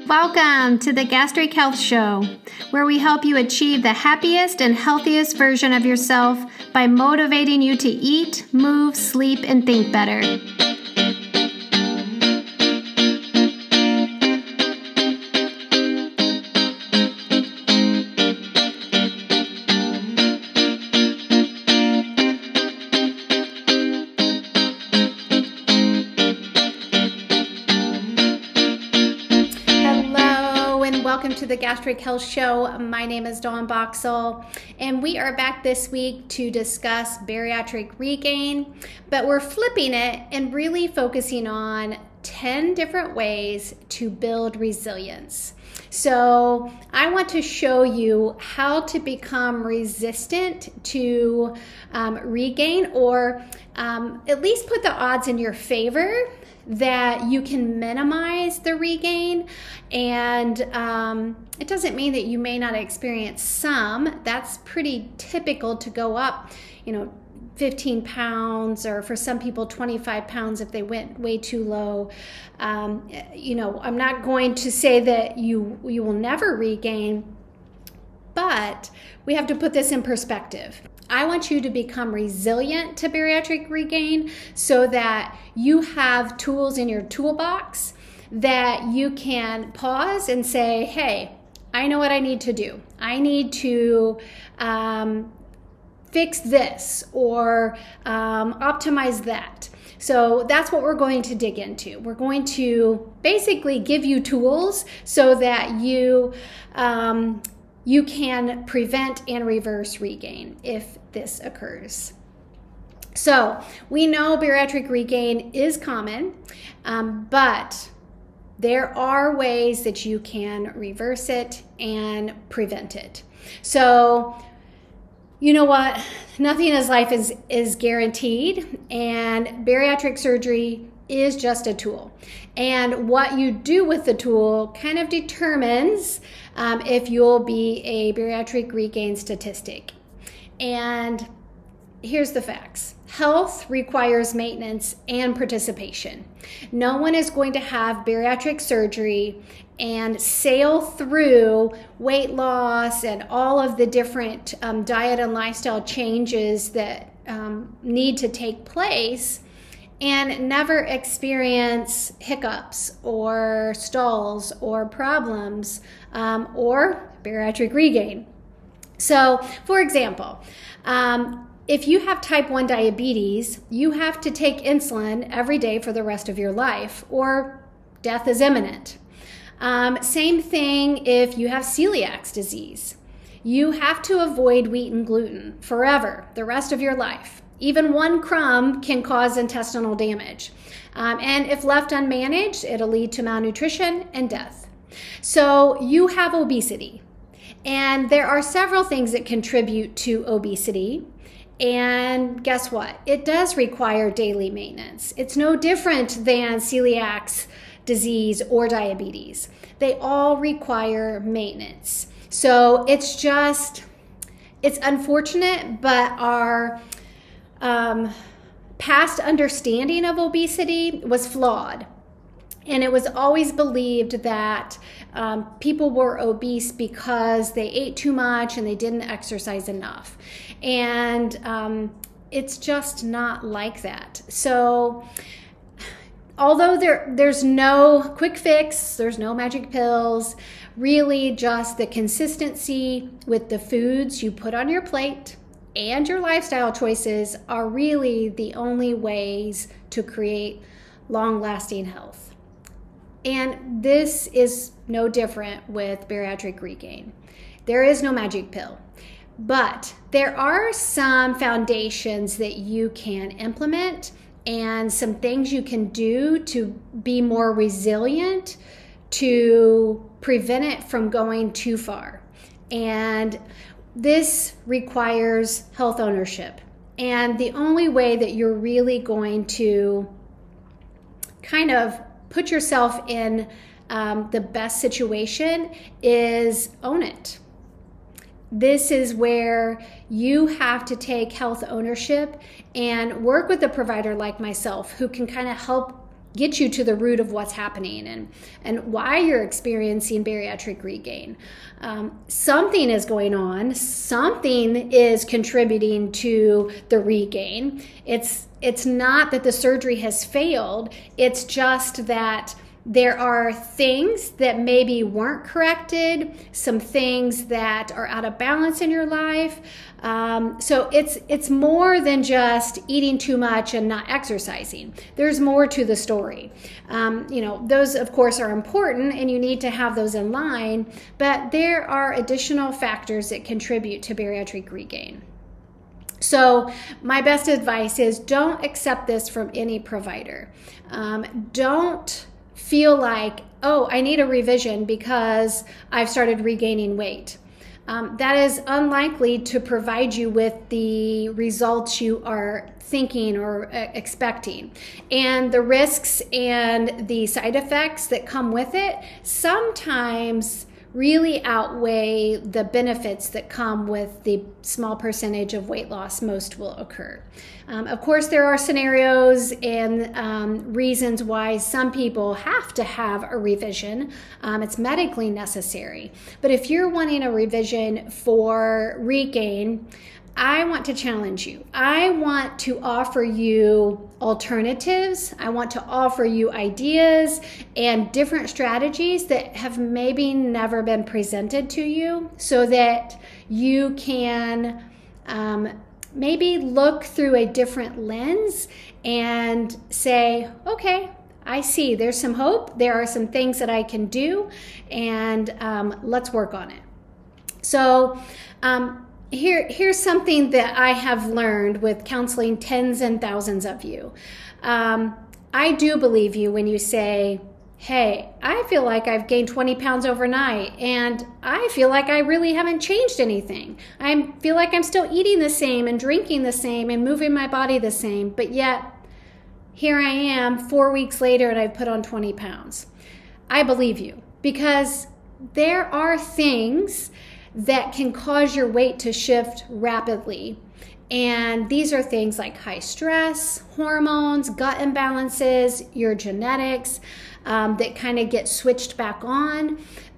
Welcome to the Gastric Health Show, where we help you achieve the happiest and healthiest version of yourself by motivating you to eat, move, sleep, and think better. Welcome to the Gastric Health Show. My name is Dawn Boxall, and we are back this week to discuss bariatric regain, but we're flipping it and really focusing on 10 different ways to build resilience. So I want to show you how to become resistant to regain, or at least put the odds in your favor that you can minimize the regain. And it doesn't mean that you may not experience some. That's pretty typical to go up, 15 pounds, or for some people 25 pounds if they went way too low. I'm not going to say that you will never regain, but we have to put this in perspective. I want you to become resilient to bariatric regain so that you have tools in your toolbox that you can pause and say, hey, I know what I need to do. I need to fix this or optimize that. So that's what we're going to dig into. We're going to basically give you tools so that you can prevent and reverse regain if this occurs. So we know bariatric regain is common, but there are ways that you can reverse it and prevent it. So you know what? Nothing in life is guaranteed, and bariatric surgery is just a tool. And what you do with the tool kind of determines if you'll be a bariatric regain statistic. And here's the facts. Health requires maintenance and participation. No one is going to have bariatric surgery and sail through weight loss and all of the different diet and lifestyle changes that need to take place and never experience hiccups or stalls or problems or bariatric regain. So, for example, if you have type 1 diabetes, you have to take insulin every day for the rest of your life, or death is imminent. Same thing if you have celiac disease. You have to avoid wheat and gluten forever, the rest of your life. Even one crumb can cause intestinal damage. And if left unmanaged, it'll lead to malnutrition and death. So you have obesity. And there are several things that contribute to obesity. And guess what? It does require daily maintenance. It's no different than celiac disease or diabetes. They all require maintenance. So it's unfortunate, but our past understanding of obesity was flawed. And it was always believed that people were obese because they ate too much and they didn't exercise enough. And it's just not like that. So although there's no quick fix, there's no magic pills, really just the consistency with the foods you put on your plate and your lifestyle choices are really the only ways to create long-lasting health. And this is no different with bariatric regain. There is no magic pill, but there are some foundations that you can implement and some things you can do to be more resilient to prevent it from going too far. And this requires health ownership. And the only way that you're really going to kind of put yourself in the best situation is own it. This is where you have to take health ownership and work with a provider like myself who can kind of help get you to the root of what's happening and why you're experiencing bariatric regain. Something is going on. Something is contributing to the regain. It's not that the surgery has failed. It's just that there are things that maybe weren't corrected, some things that are out of balance in your life. So it's more than just eating too much and not exercising. There's more to the story. Those of course are important and you need to have those in line, but there are additional factors that contribute to bariatric regain. So my best advice is don't accept this from any provider. Don't feel like, oh, I need a revision because I've started regaining weight. That is unlikely to provide you with the results you are thinking or expecting. And the risks and the side effects that come with it sometimes really outweigh the benefits that come with the small percentage of weight loss most will occur. Of course, there are scenarios and reasons why some people have to have a revision. It's medically necessary. But if you're wanting a revision for regain, I want to challenge you. I want to offer you alternatives. I want to offer you ideas and different strategies that have maybe never been presented to you so that you can maybe look through a different lens and say, okay, I see there's some hope. There are some things that I can do, and let's work on it. So, Here's something that I have learned with counseling tens and thousands of you. I do believe you when you say, hey, I feel like I've gained 20 pounds overnight and I feel like I really haven't changed anything. I feel like I'm still eating the same and drinking the same and moving my body the same, but yet here I am 4 weeks later and I've put on 20 pounds. I believe you because there are things that can cause your weight to shift rapidly. And these are things like high stress, hormones, gut imbalances, your genetics that kind of get switched back on.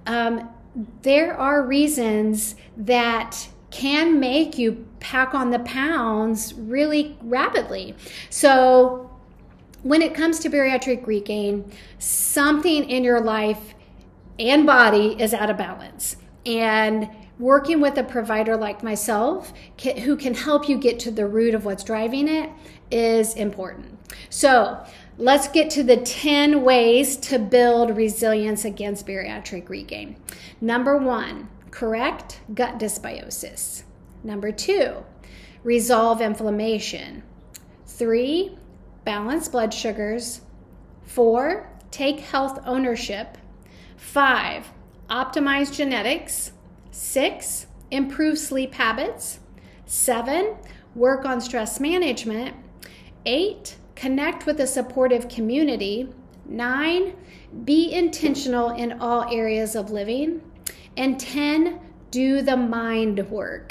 There are reasons that can make you pack on the pounds really rapidly. So when it comes to bariatric regain, something in your life and body is out of balance. And working with a provider like myself who can help you get to the root of what's driving it is important. So let's get to the 10 ways to build resilience against bariatric regain. Number 1, correct gut dysbiosis. Number 2, resolve inflammation. 3, balance blood sugars. 4, take health ownership. 5, optimize genetics. 6, improve sleep habits. 7, work on stress management. 8, connect with a supportive community. 9, be intentional in all areas of living. And 10, do the mind work.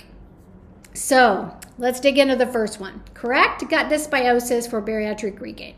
So let's dig into the first one. Correct gut dysbiosis for bariatric regain.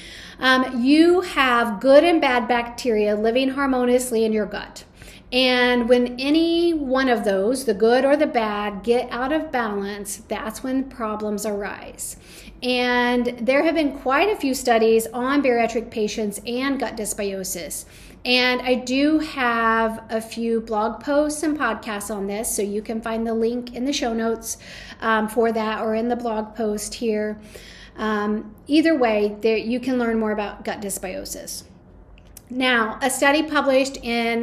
You have good and bad bacteria living harmoniously in your gut. And when any one of those, the good or the bad, get out of balance, that's when problems arise. And there have been quite a few studies on bariatric patients and gut dysbiosis. And I do have a few blog posts and podcasts on this, so you can find the link in the show notes for that or in the blog post here. Either way, you can learn more about gut dysbiosis. Now, a study published in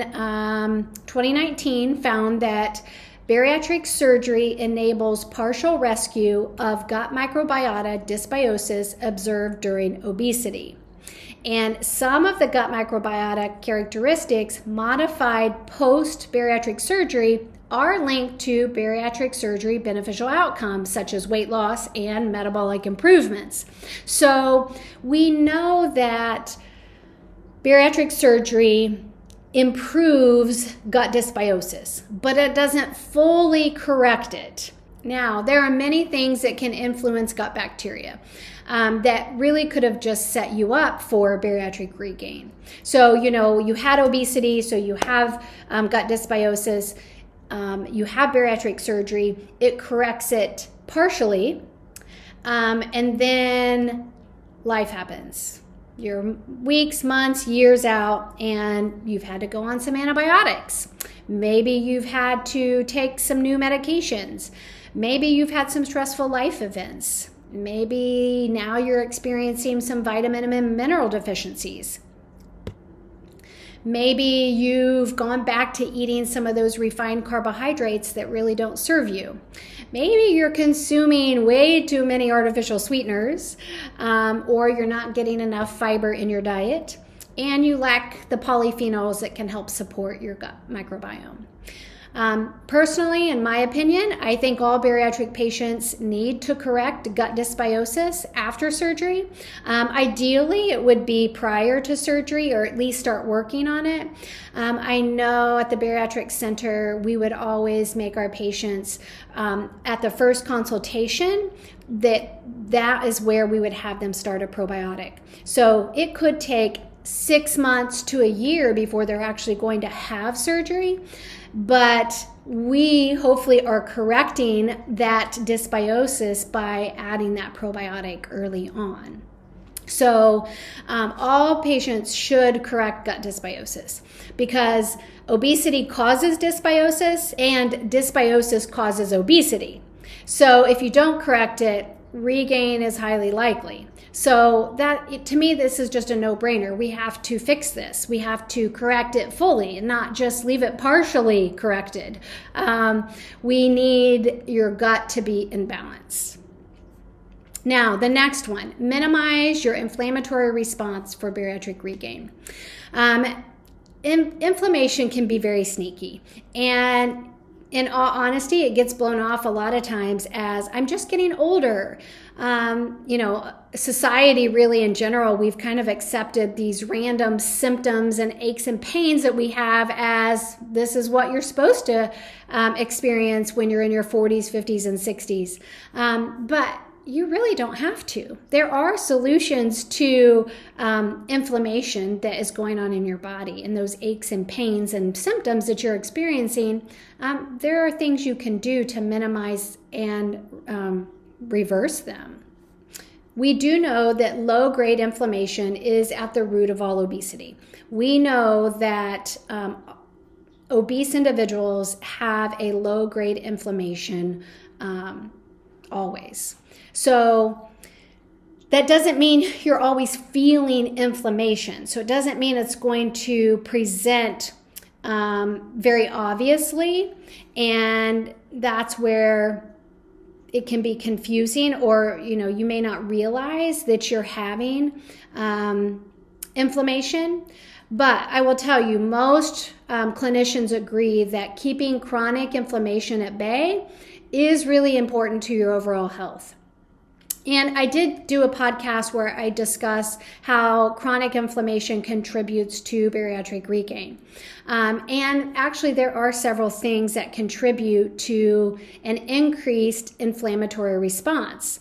2019 found that bariatric surgery enables partial rescue of gut microbiota dysbiosis observed during obesity. And some of the gut microbiota characteristics modified post-bariatric surgery are linked to bariatric surgery beneficial outcomes such as weight loss and metabolic improvements. So we know that bariatric surgery improves gut dysbiosis, but it doesn't fully correct it. Now, there are many things that can influence gut bacteria that really could have just set you up for bariatric regain. So, you had obesity, so you have gut dysbiosis, you have bariatric surgery, it corrects it partially, and then life happens. You're weeks, months, years out, and you've had to go on some antibiotics. Maybe you've had to take some new medications. Maybe you've had some stressful life events. Maybe now you're experiencing some vitamin and mineral deficiencies. Maybe you've gone back to eating some of those refined carbohydrates that really don't serve you. Maybe you're consuming way too many artificial sweeteners, or you're not getting enough fiber in your diet, and you lack the polyphenols that can help support your gut microbiome. Personally, in my opinion, I think all bariatric patients need to correct gut dysbiosis after surgery. Ideally, it would be prior to surgery, or at least start working on it. I know at the bariatric center, we would always make our patients at the first consultation that is where we would have them start a probiotic. So it could take 6 months to a year before they're actually going to have surgery. But we hopefully are correcting that dysbiosis by adding that probiotic early on. So all patients should correct gut dysbiosis, because obesity causes dysbiosis and dysbiosis causes obesity. So if you don't correct it, regain is highly likely. So that, to me, this is just a no-brainer. We have to fix this. We have to correct it fully and not just leave it partially corrected. We need your gut to be in balance. Now, the next one, minimize your inflammatory response for bariatric regain. Inflammation can be very sneaky, and in all honesty, it gets blown off a lot of times as I'm just getting older. Society really in general, we've kind of accepted these random symptoms and aches and pains that we have as this is what you're supposed to experience when you're in your 40s, 50s, and 60s. But you really don't have to. There are solutions to inflammation that is going on in your body, and those aches and pains and symptoms that you're experiencing. There are things you can do to minimize and reverse them. We do know that low-grade inflammation is at the root of all obesity. We know that obese individuals have a low-grade inflammation always. So that doesn't mean you're always feeling inflammation. So it doesn't mean it's going to present very obviously, and that's where it can be confusing, or you may not realize that you're having inflammation. But I will tell you, most clinicians agree that keeping chronic inflammation at bay is really important to your overall health. And I did do a podcast where I discuss how chronic inflammation contributes to bariatric regain. And actually, there are several things that contribute to an increased inflammatory response.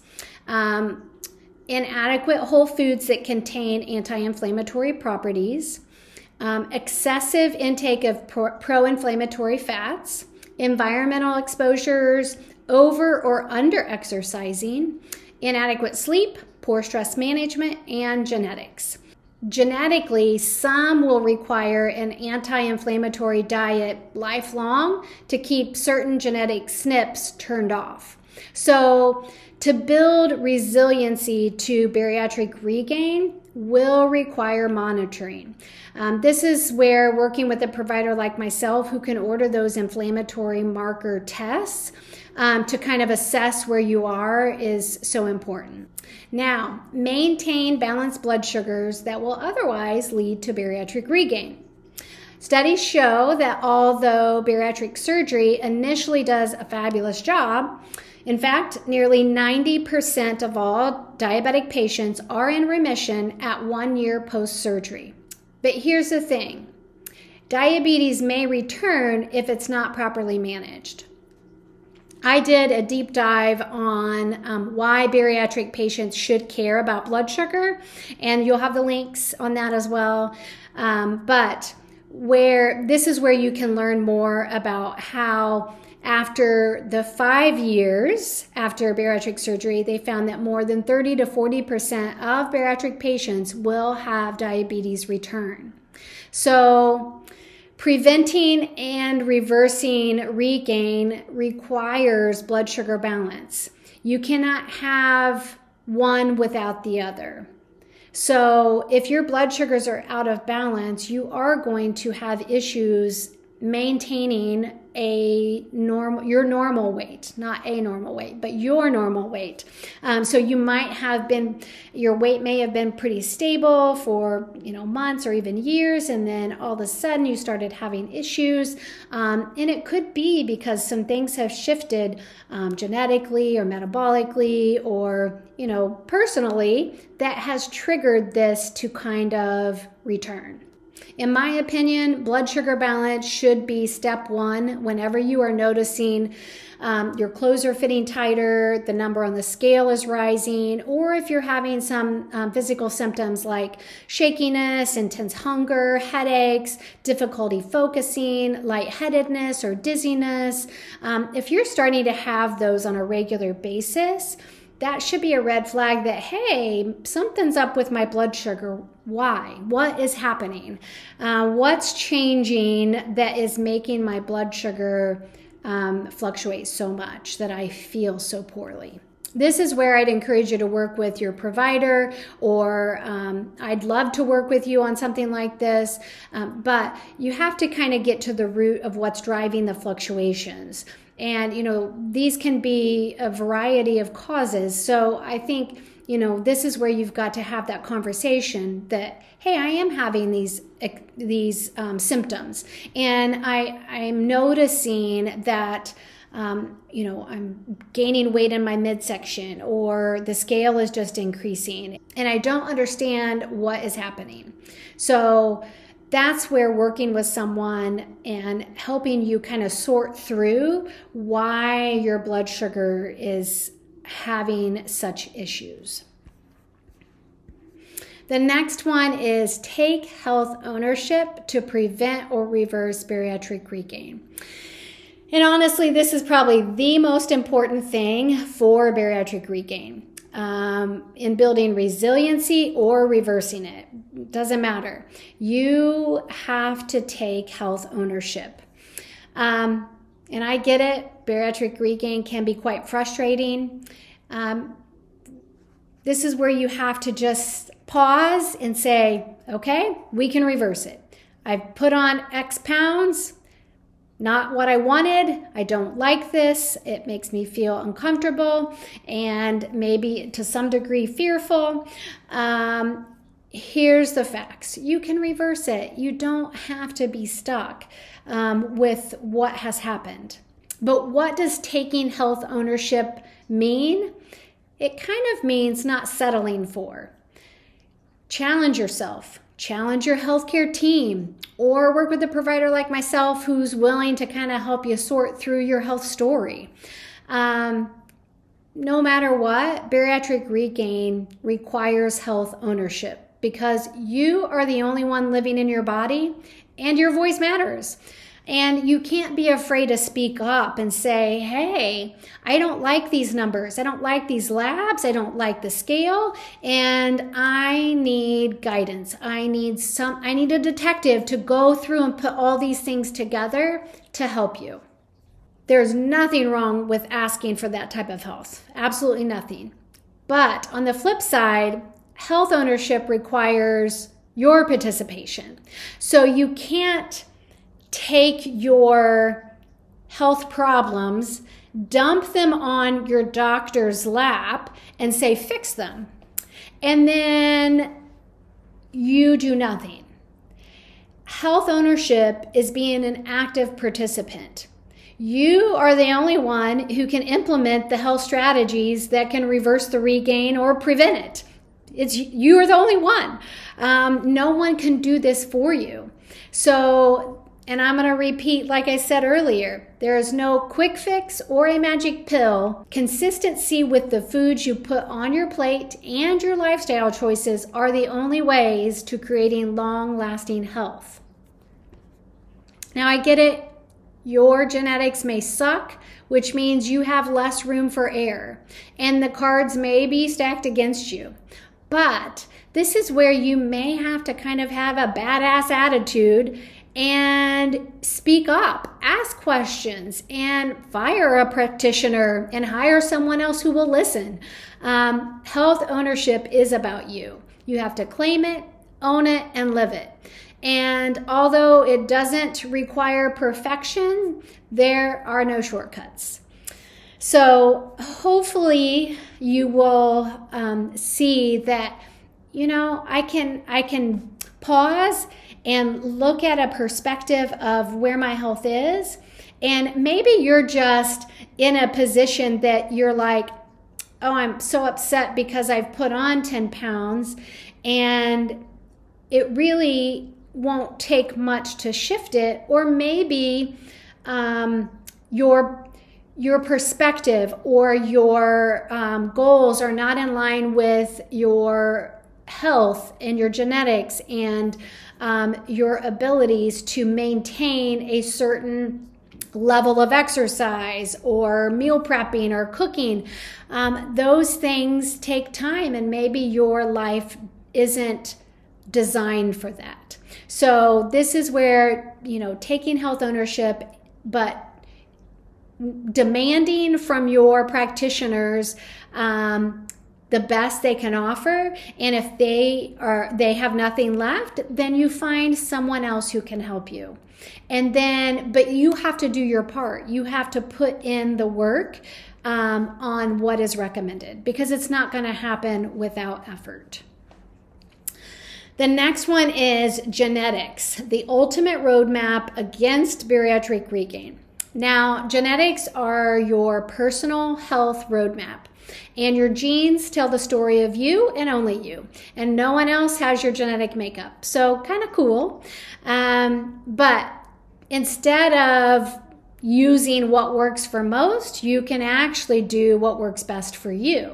Inadequate whole foods that contain anti-inflammatory properties, excessive intake of pro-inflammatory fats, environmental exposures, over or under exercising, inadequate sleep, poor stress management, and genetics. Genetically, some will require an anti-inflammatory diet lifelong to keep certain genetic SNPs turned off. So to build resiliency to bariatric regain will require monitoring. This is where working with a provider like myself who can order those inflammatory marker tests to kind of assess where you are is so important. Now, maintain balanced blood sugars that will otherwise lead to bariatric regain. Studies show that although bariatric surgery initially does a fabulous job, in fact, nearly 90% of all diabetic patients are in remission at 1 year post-surgery. But here's the thing, diabetes may return if it's not properly managed. I did a deep dive on why bariatric patients should care about blood sugar, and you'll have the links on that as well. But this is where you can learn more about how after the 5 years after bariatric surgery, they found that more than 30 to 40% of bariatric patients will have diabetes return. So preventing and reversing regain requires blood sugar balance. You cannot have one without the other. So if your blood sugars are out of balance, you are going to have issues maintaining your normal weight, not a normal weight, but your normal weight. So you might have been, your weight may have been pretty stable for, months or even years, and then all of a sudden you started having issues. And it could be because some things have shifted genetically or metabolically or, personally, that has triggered this to kind of return. In my opinion, blood sugar balance should be step one whenever you are noticing your clothes are fitting tighter, the number on the scale is rising, or if you're having some physical symptoms like shakiness, intense hunger, headaches, difficulty focusing, lightheadedness, or dizziness. If you're starting to have those on a regular basis, that should be a red flag that, hey, something's up with my blood sugar. Why? What is happening? What's changing that is making my blood sugar fluctuate so much that I feel so poorly? This is where I'd encourage you to work with your provider, or I'd love to work with you on something like this, but you have to kind of get to the root of what's driving the fluctuations. And, these can be a variety of causes. So I think, this is where you've got to have that conversation that, hey, I am having these symptoms, and I'm noticing that, I'm gaining weight in my midsection, or the scale is just increasing, and I don't understand what is happening. So that's where working with someone and helping you kind of sort through why your blood sugar is having such issues. The next one is take health ownership to prevent or reverse bariatric regain. And honestly, this is probably the most important thing for bariatric regain. In building resiliency or reversing it. Doesn't matter. You have to take health ownership. And I get it. Bariatric regain can be quite frustrating. This is where you have to just pause and say, okay, we can reverse it. I've put on X pounds. Not what I wanted. I don't like this. It makes me feel uncomfortable and maybe to some degree fearful. Here's the facts. You can reverse it. You don't have to be stuck with what has happened. But what does taking health ownership mean? It kind of means not settling for. Challenge yourself. Challenge your healthcare team, or work with a provider like myself who's willing to kind of help you sort through your health story. No matter what, bariatric regain requires health ownership because you are the only one living in your body and your voice matters. And you can't be afraid to speak up and say, hey, I don't like these numbers. I don't like these labs. I don't like the scale. And I need guidance. I need a detective to go through and put all these things together to help you. There's nothing wrong with asking for that type of help. Absolutely nothing. But on the flip side, health ownership requires your participation. So you can't take your health problems, dump them on your doctor's lap and say, fix them. And then you do nothing. Health ownership is being an active participant. You are the only one who can implement the health strategies that can reverse the regain or prevent it. You are the only one. No one can do this for you. So And I'm going to repeat, like I said earlier, there is no quick fix or a magic pill. Consistency with the foods you put on your plate and your lifestyle choices are the only ways to creating long-lasting health. Now, I get it. Your genetics may suck, which means you have less room for error, and the cards may be stacked against you. But this is where you may have to kind of have a badass attitude and speak up, ask questions, and fire a practitioner and hire someone else who will listen. Health ownership is about you. You have to claim it, own it, and live it. And although it doesn't require perfection, there are no shortcuts. So hopefully you will see that, I can pause and look at a perspective of where my health is. And maybe you're just in a position that you're like, oh, I'm so upset because I've put on 10 pounds and it really won't take much to shift it. Or maybe your perspective or your goals are not in line with your health and your genetics and your abilities to maintain a certain level of exercise or meal prepping or cooking. Those things take time, and maybe your life isn't designed for that. So this is where, taking health ownership, but demanding from your practitioners the best they can offer. And if they have nothing left, then you find someone else who can help you. But you have to do your part. You have to put in the work on what is recommended, because it's not going to happen without effort. The next one is genetics, the ultimate roadmap against bariatric regain. Now, genetics are your personal health roadmap, and your genes tell the story of you and only you, and no one else has your genetic makeup. So kind of cool. But instead of using what works for most, you can actually do what works best for you.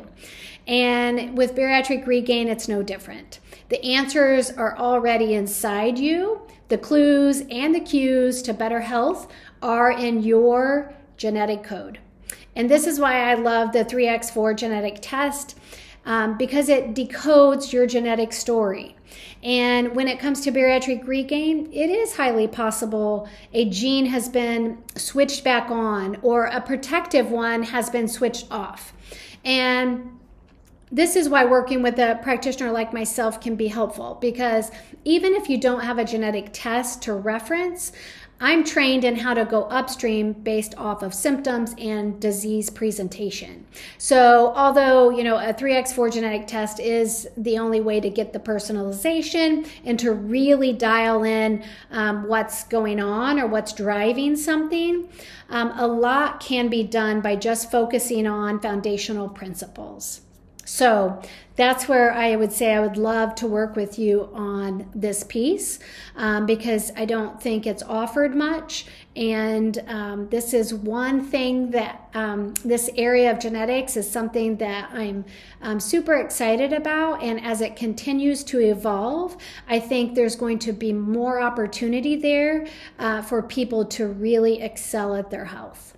And with bariatric regain, it's no different. The answers are already inside you. The clues and the cues to better health are in your genetic code. And this is why I love the 3x4 genetic test, because it decodes your genetic story. And when it comes to bariatric regain, it is highly possible a gene has been switched back on, or a protective one has been switched off. And this is why working with a practitioner like myself can be helpful, because even if you don't have a genetic test to reference, I'm trained in how to go upstream based off of symptoms and disease presentation. So although, a 3x4 genetic test is the only way to get the personalization and to really dial in what's going on or what's driving something, a lot can be done by just focusing on foundational principles. So that's where I would say I would love to work with you on this piece, because I don't think it's offered much. And this is one thing that this area of genetics is something that I'm super excited about. And as it continues to evolve, I think there's going to be more opportunity there for people to really excel at their health.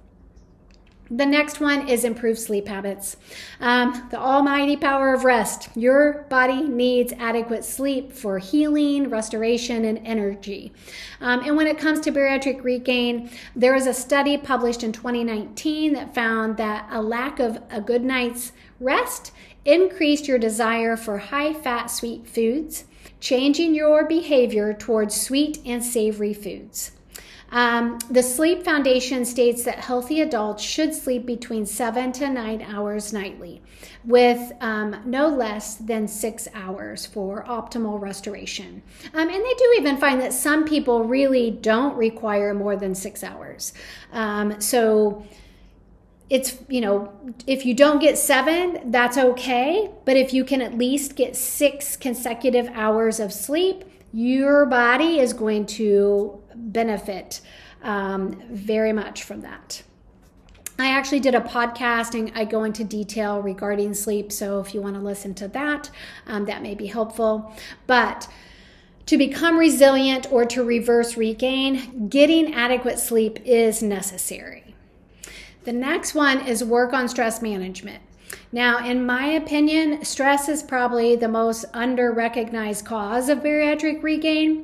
The next one is improved sleep habits. The almighty power of rest. Your body needs adequate sleep for healing, restoration, and energy. And when it comes to bariatric regain, there was a study published in 2019 that found that a lack of a good night's rest increased your desire for high-fat sweet foods, changing your behavior towards sweet and savory foods. The Sleep Foundation states that healthy adults should sleep between 7 to 9 hours nightly, with no less than 6 hours for optimal restoration. And they do even find that some people really don't require more than 6 hours. So it's, if you don't get 7, that's okay. But if you can at least get 6 consecutive hours of sleep, your body is going to benefit very much from that. I actually did a podcast and I go into detail regarding sleep. So if you want to listen to that, that may be helpful. But to become resilient or to reverse regain, getting adequate sleep is necessary. The next one is work on stress management. Now, in my opinion, stress is probably the most under-recognized cause of bariatric regain.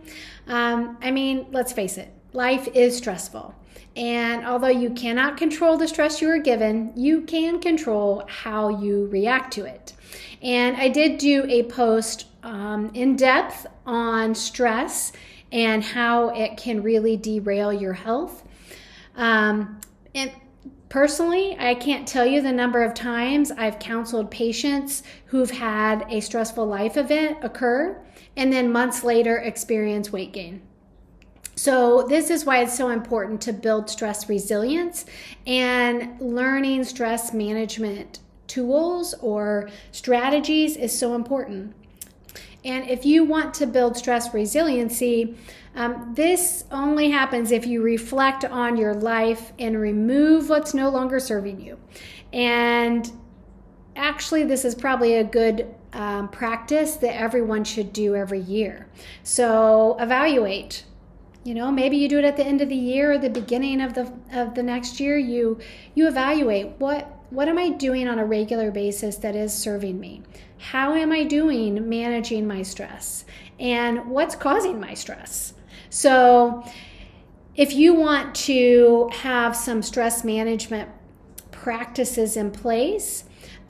Let's face it, life is stressful. And although you cannot control the stress you are given, you can control how you react to it. And I did do a post in depth on stress and how it can really derail your health. And personally, I can't tell you the number of times I've counseled patients who've had a stressful life event occur and then months later experience weight gain. So this is why it's so important to build stress resilience, and learning stress management tools or strategies is so important. And if you want to build stress resiliency, this only happens if you reflect on your life and remove what's no longer serving you. And actually, this is probably a good practice that everyone should do every year. So evaluate. Maybe you do it at the end of the year or the beginning of the next year. You evaluate what am I doing on a regular basis that is serving me? How am I doing managing my stress? And what's causing my stress? So if you want to have some stress management practices in place,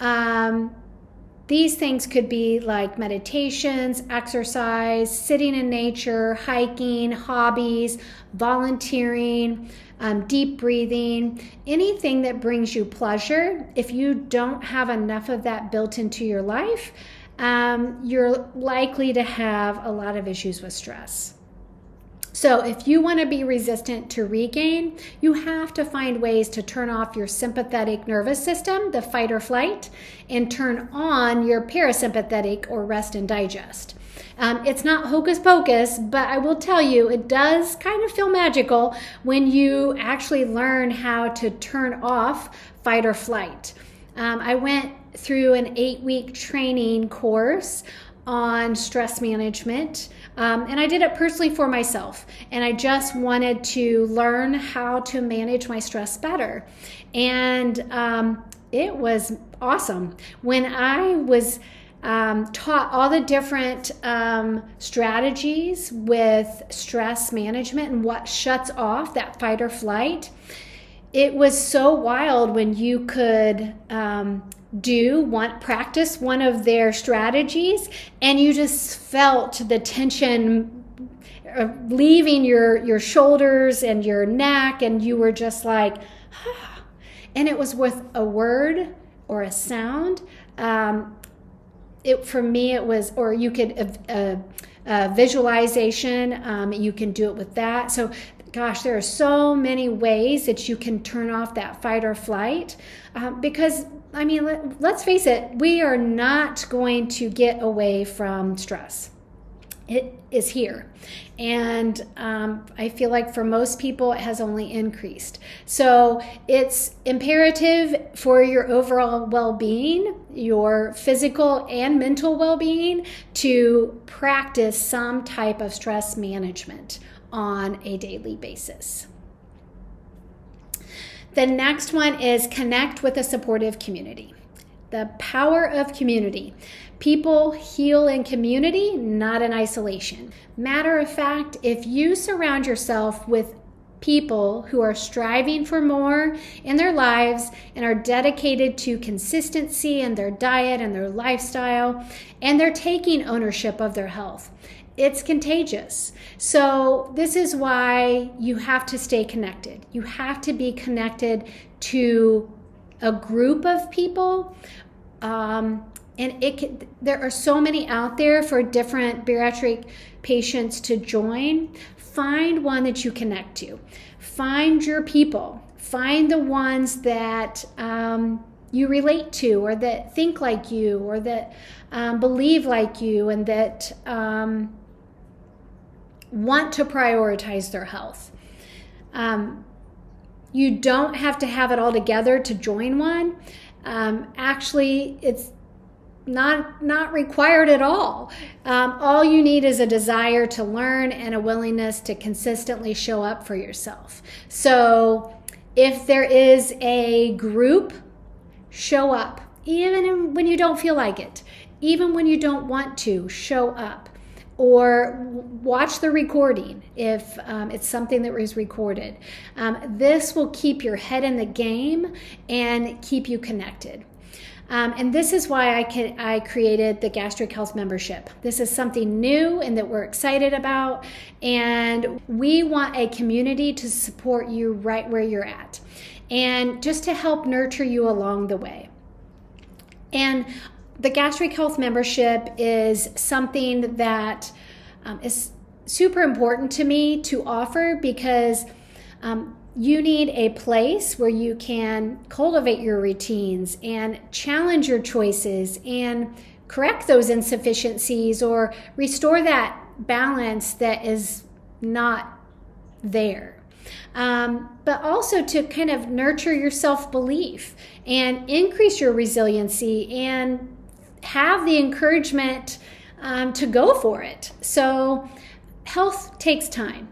these things could be like meditations, exercise, sitting in nature, hiking, hobbies, volunteering, deep breathing, anything that brings you pleasure. If you don't have enough of that built into your life, you're likely to have a lot of issues with stress. So if you want to be resistant to regain, you have to find ways to turn off your sympathetic nervous system, the fight or flight, and turn on your parasympathetic or rest and digest. It's not hocus pocus, but I will tell you, it does kind of feel magical when you actually learn how to turn off fight or flight. I went through an 8-week training course on stress management. And I did it personally for myself. And I just wanted to learn how to manage my stress better. And it was awesome. When I was taught all the different strategies with stress management and what shuts off that fight or flight, it was so wild when you could practice one of their strategies and you just felt the tension leaving your shoulders and your neck, and you were just like, ah. And it was with a word or a sound. For me it was, or you could visualization, you can do it with that. So gosh, there are so many ways that you can turn off that fight or flight, because let's face it, we are not going to get away from stress. It is here. And I feel like for most people, it has only increased. So it's imperative for your overall well-being, your physical and mental well-being, to practice some type of stress management on a daily basis. The next one is connect with a supportive community. The power of community. People heal in community, not in isolation. Matter of fact, if you surround yourself with people who are striving for more in their lives and are dedicated to consistency in their diet and their lifestyle, and they're taking ownership of their health, it's contagious. So this is why you have to stay connected. You have to be connected to a group of people. There are so many out there for different bariatric patients to join. Find one that you connect to. Find your people. Find the ones that you relate to, or that think like you, or that believe like you, and that want to prioritize their health. You don't have to have it all together to join one. Actually, it's not required at all. All you need is a desire to learn and a willingness to consistently show up for yourself. So if there is a group, show up, even when you don't feel like it, even when you don't want to, show up. Or watch the recording if it's something that was recorded. This will keep your head in the game and keep you connected. And this is why I created the Gastric Health Membership. This is something new and that we're excited about. And we want a community to support you right where you're at and just to help nurture you along the way. And the Gastric Health Membership is something that is super important to me to offer because you need a place where you can cultivate your routines and challenge your choices and correct those insufficiencies or restore that balance that is not there. But also to kind of nurture your self-belief and increase your resiliency and have the encouragement to go for it. So health takes time.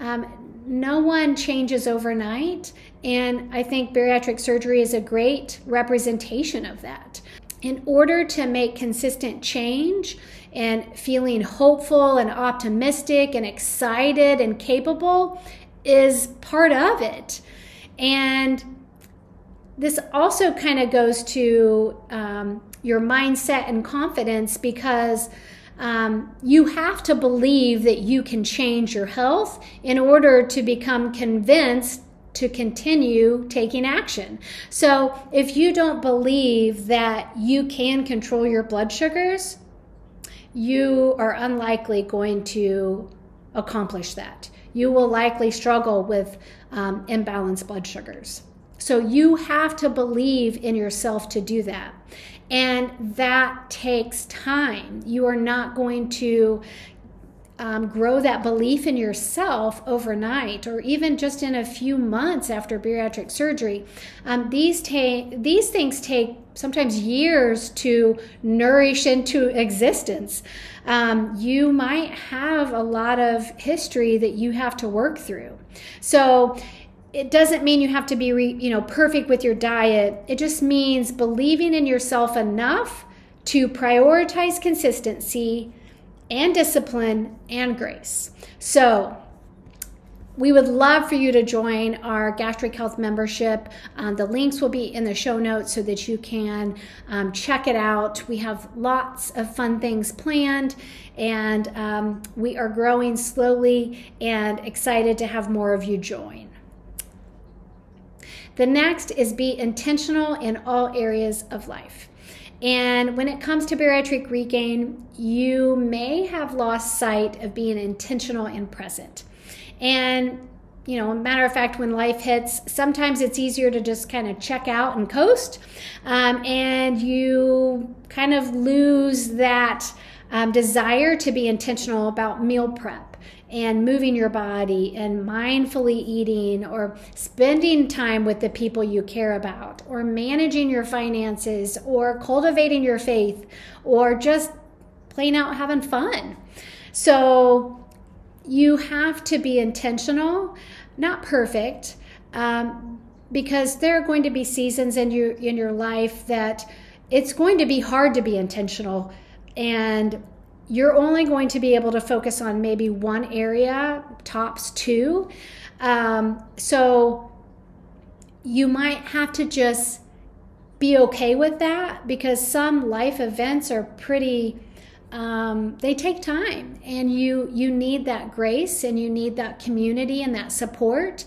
No one changes overnight, and I think bariatric surgery is a great representation of that. In order to make consistent change and feeling hopeful and optimistic and excited and capable is part of it. And this also kind of goes to your mindset and confidence because you have to believe that you can change your health in order to become convinced to continue taking action. So if you don't believe that you can control your blood sugars, you are unlikely going to accomplish that. You will likely struggle with imbalanced blood sugars. So you have to believe in yourself to do that. And that takes time. You are not going to grow that belief in yourself overnight or even just in a few months after bariatric surgery. These things take sometimes years to nourish into existence. You might have a lot of history that you have to work through. So it doesn't mean you have to be perfect with your diet. It just means believing in yourself enough to prioritize consistency and discipline and grace. So we would love for you to join our Gastric Health Membership. The links will be in the show notes so that you can check it out. We have lots of fun things planned, and we are growing slowly and excited to have more of you join. The next is be intentional in all areas of life. And when it comes to bariatric regain, you may have lost sight of being intentional and present. And, matter of fact, when life hits, sometimes it's easier to just kind of check out and coast. And you kind of lose that desire to be intentional about meal prep and moving your body and mindfully eating or spending time with the people you care about or managing your finances or cultivating your faith or just plain out having fun. So you have to be intentional, not perfect, because there are going to be seasons in your life that it's going to be hard to be intentional, and you're only going to be able to focus on maybe one area, tops two. So you might have to just be okay with that because some life events are pretty, they take time, and you need that grace and you need that community and that support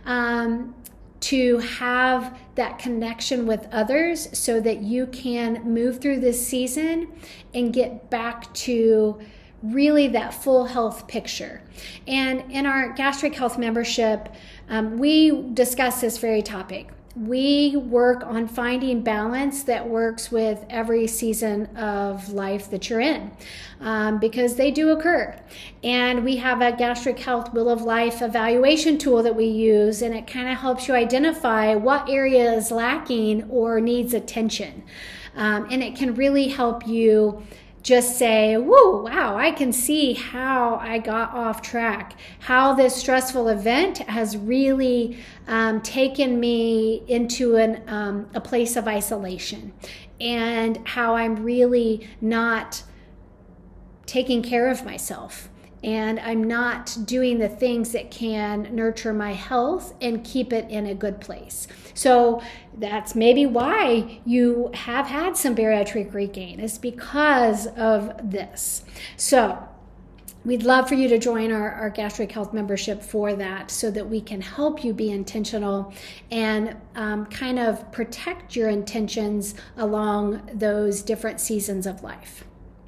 to have that connection with others so that you can move through this season and get back to really that full health picture. And in our Gastric Health Membership, we discuss this very topic. we work on finding balance that works with every season of life that you're in, because they do occur. And we have a gastric health wheel of life evaluation tool that we use, and it kind of helps you identify what area is lacking or needs attention. And it can really help you just say, whoa, wow, I can see how I got off track, how this stressful event has really taken me into a place of isolation, and how I'm really not taking care of myself. And I'm not doing the things that can nurture my health and keep it in a good place. So that's maybe why you have had some bariatric regain, is because of this. So we'd love for you to join our gastric health membership for that, so that we can help you be intentional and kind of protect your intentions along those different seasons of life.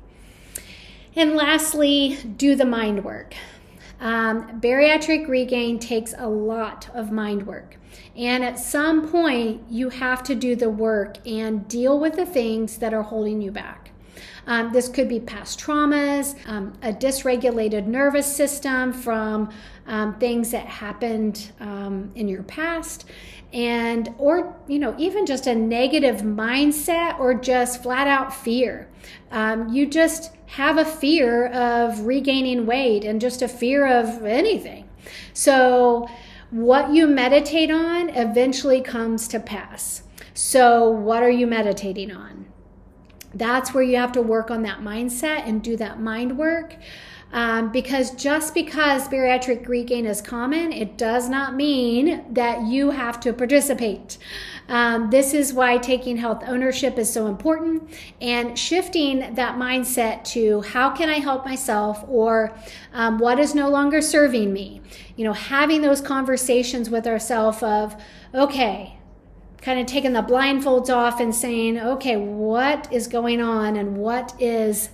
And lastly, do the mind work. Bariatric regain takes a lot of mind work. And at some point, you have to do the work and deal with the things that are holding you back. This could be past traumas, a dysregulated nervous system from things that happened in your past, or even just a negative mindset, or just flat out fear. You just have a fear of regaining weight, and just a fear of anything. So what you meditate on eventually comes to pass. So what are you meditating on? That's where you have to work on that mindset and do that mind work. Because just because bariatric regain is common, it does not mean that you have to participate. This is why taking health ownership is so important, and shifting that mindset to how can I help myself, or what is no longer serving me. Having those conversations with ourselves of, okay, kind of taking the blindfolds off and saying, okay, what is going on, and what is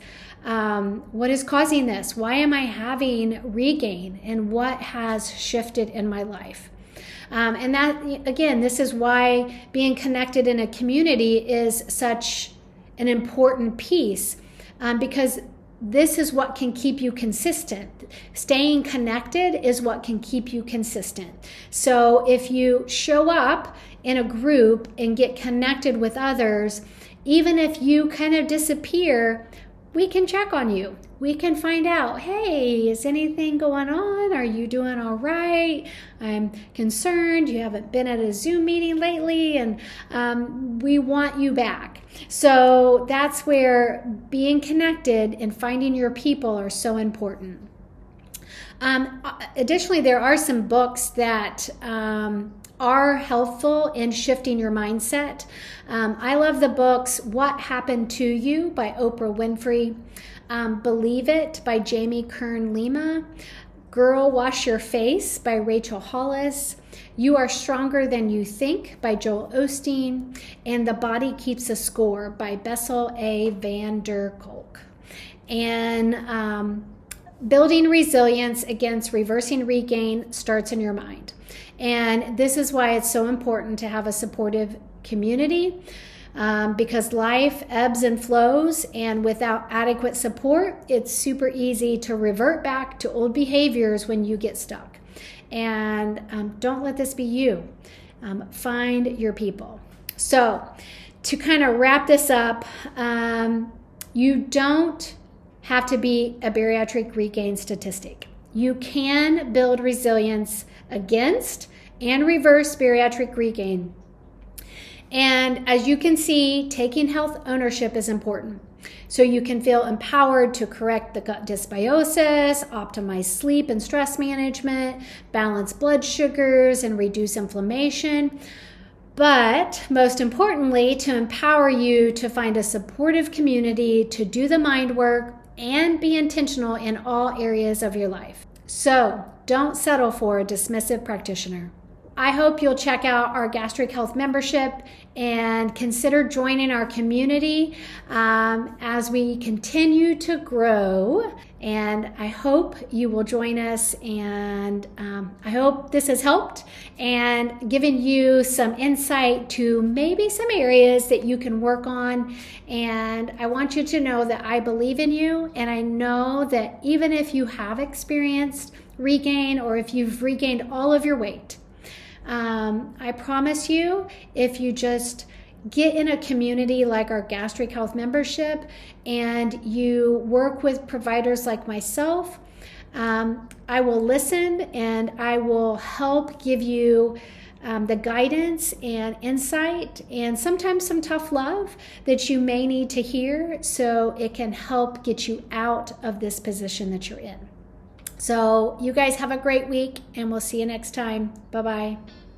causing this? Why am I having regain, and what has shifted in my life? And that, again, this is why being connected in a community is such an important piece, because this is what can keep you consistent. Staying connected is what can keep you consistent. So if you show up in a group and get connected with others, even if you kind of disappear, we can check on you. We can find out, hey, is anything going on? Are you doing all right? I'm concerned. You haven't been at a Zoom meeting lately, and we want you back. So that's where being connected and finding your people are so important. Additionally, there are some books that are helpful in shifting your mindset. I love the books What Happened to You by Oprah Winfrey, Believe It by Jamie Kern Lima, Girl Wash Your Face by Rachel Hollis, You Are Stronger Than You Think by Joel Osteen, and The Body Keeps a Score by Bessel A. van der Kolk. And building resilience against reversing regain starts in your mind. And this is why it's so important to have a supportive community, because life ebbs and flows, and without adequate support, it's super easy to revert back to old behaviors when you get stuck. And don't let this be you. Find your people. So to kind of wrap this up, you don't have to be a bariatric regain statistic. You can build resilience against and reverse bariatric regain. And as you can see, taking health ownership is important. So you can feel empowered to correct the gut dysbiosis, optimize sleep and stress management, balance blood sugars, and reduce inflammation. But most importantly, to empower you to find a supportive community, to do the mind work, and be intentional in all areas of your life. So don't settle for a dismissive practitioner. I hope you'll check out our gastric health membership and consider joining our community as we continue to grow And I hope you will join us, and I hope this has helped and given you some insight to maybe some areas that you can work on. And I want you to know that I believe in you, and I know that even if you have experienced regain or if you've regained all of your weight, I promise you, if you just get in a community like our Gastric Health membership and you work with providers like myself, I will listen and I will help give you the guidance and insight and sometimes some tough love that you may need to hear so it can help get you out of this position that you're in. So you guys have a great week, and we'll see you next time. Bye-bye.